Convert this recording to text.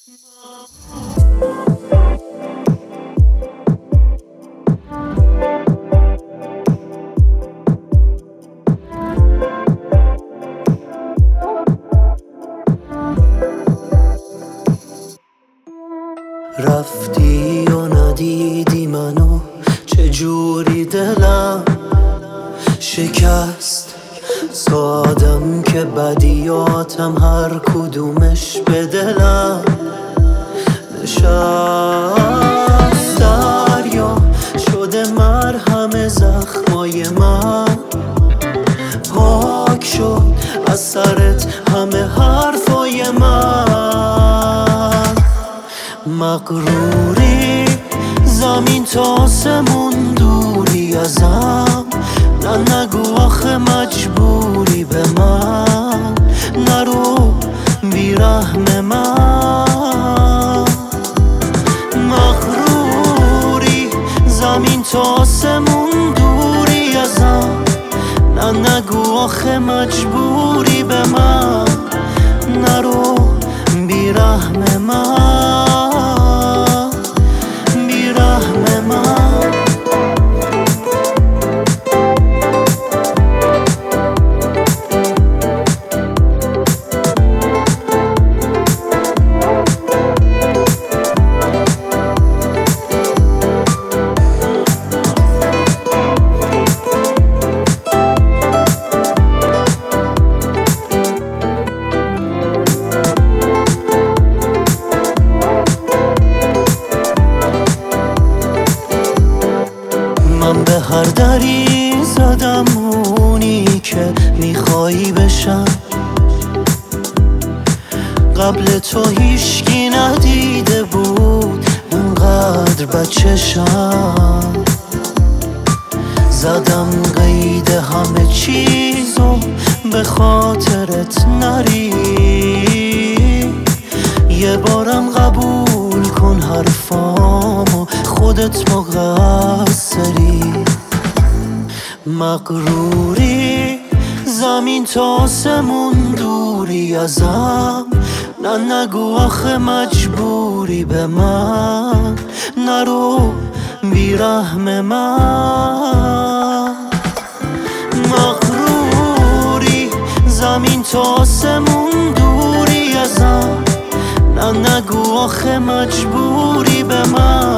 رفتی و ندیدی منو، چجوری دلم شکست. سادم که بدیاتم هر کدومش به دلم نشست. دریا شده مرهم زخمای من، پاک شد از سرت همه حرفای من. مغروری زمین تا آسمون دوری ازم، نه نگو آخه مجبوری به من، نرو بیرحم من. مغروری زمین تا آسمون دوری ازم، نه نگو آخه مجبوری به من، نرو بیرحم من، بیرحم من. من به هر دری زدم اونی که میخوایی بشم، قبل تو هیچکی ندیده بود انقدر بچشم. زدم قید همه چیزو به خاطرت نری، یه بارم قبول کن حرفامو، خودت مقصری. مغروری زمین تا آسمون دوری ازم، نه نگو آخه مجبوری به من، نرو بیرحم من. مغروری زمین تا آسمون دوری ازم، نه نگو آخه مجبوری به من،